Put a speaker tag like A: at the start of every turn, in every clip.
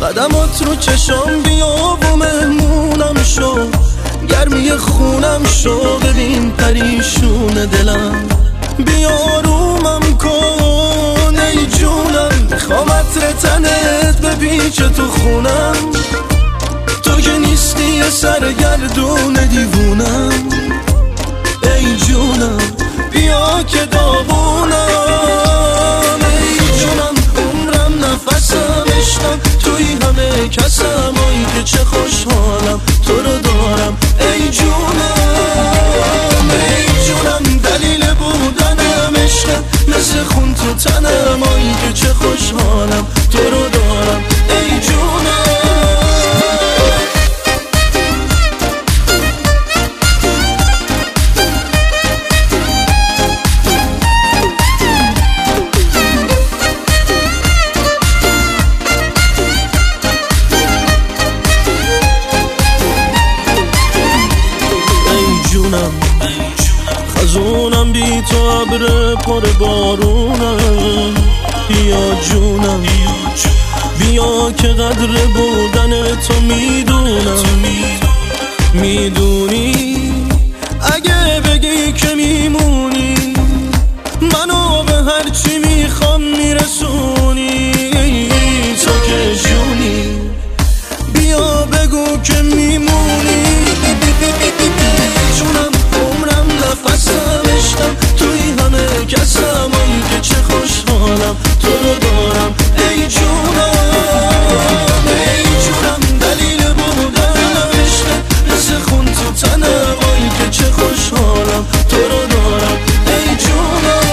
A: قدمات رو چشام بیا و مهمونم شو، گرمی خونم شو، ببین پریشون دلم، بیا آرومم کن ای جونم، میخوام عطر تنت بپیچه تو خونم، تو که نیستی یه سرگردون دیوونم، ای جونم بیا که داغونم، ای جونم عمرم نفسم عشقم، توی همه کسم، آی که چه خوشحالم تو رو دارم، ای جونم ای جونم دلیل بودنم عشقم، مثل خون تو تنم، آی که چه خوشحالم تو رو دارم، ای جونم. خزونم بی تو ابر پر بارونم، بیا جونم بیا که قدر بودن تو میدونم، میدونی اگه بگی که میمونی منو به هرچی میخوام میرسونی، تو که جونی بیا بگو که میمونی، جونم عمرم نفسم عشقم، توی همه کسم، آی که چه خوشحالم تو رو دارم، ای جونم ای جونم دلیل بودنم عشقم، مثل خون تو تنم، آی که چه خوشحالم تو رو دارم، ای جونم.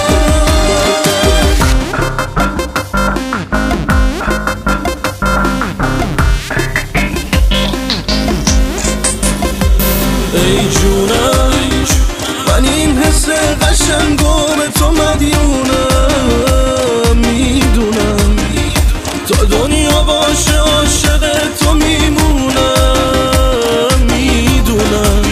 A: ای جونم من این حس قشنگم تو مدیونم، میدونم تا دنیا باشه عاشق تو میمونم، میدونم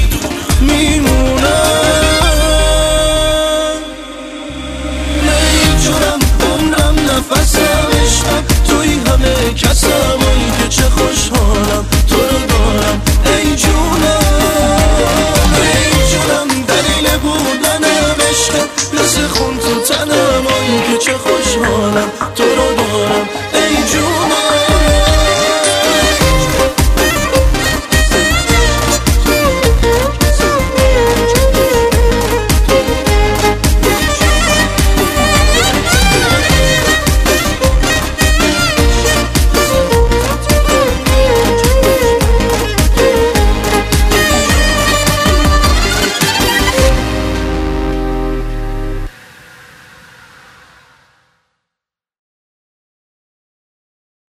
A: ای جونم عمرم نفسم عشقم، توی همه کسم، آی که چه خوشحالم تو رو دارم، ای جونم ای جونم دلیل بودنم عشقم، مثل خون تو تنم، آی که چه خوشحالم